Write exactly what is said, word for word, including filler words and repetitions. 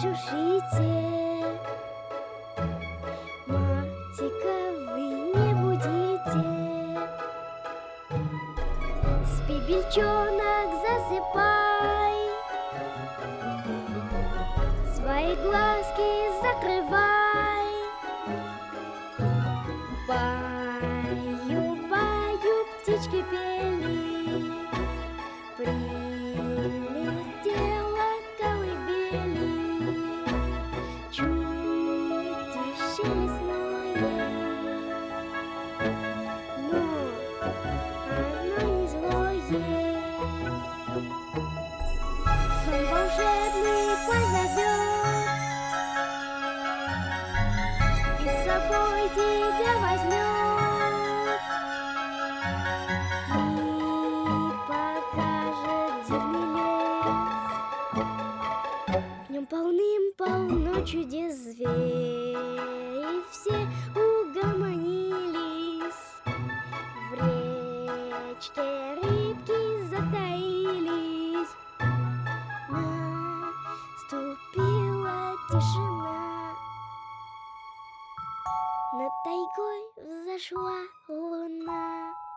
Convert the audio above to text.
шуршите. Мартика, вы не будите. Спи, бельчонок, засыпай, свои глазки закрывай. Баю, баю, птички пели, прилетела колыбели. Чудище лесное, но оно не злое. Сон волшебный позовет и с собой тебя возьмет, и покажет дивный лес. В нем полным-полно чудес, звери все угомонились. В речке рыбки затаились. Наступила тишина, над тайгой взошла луна.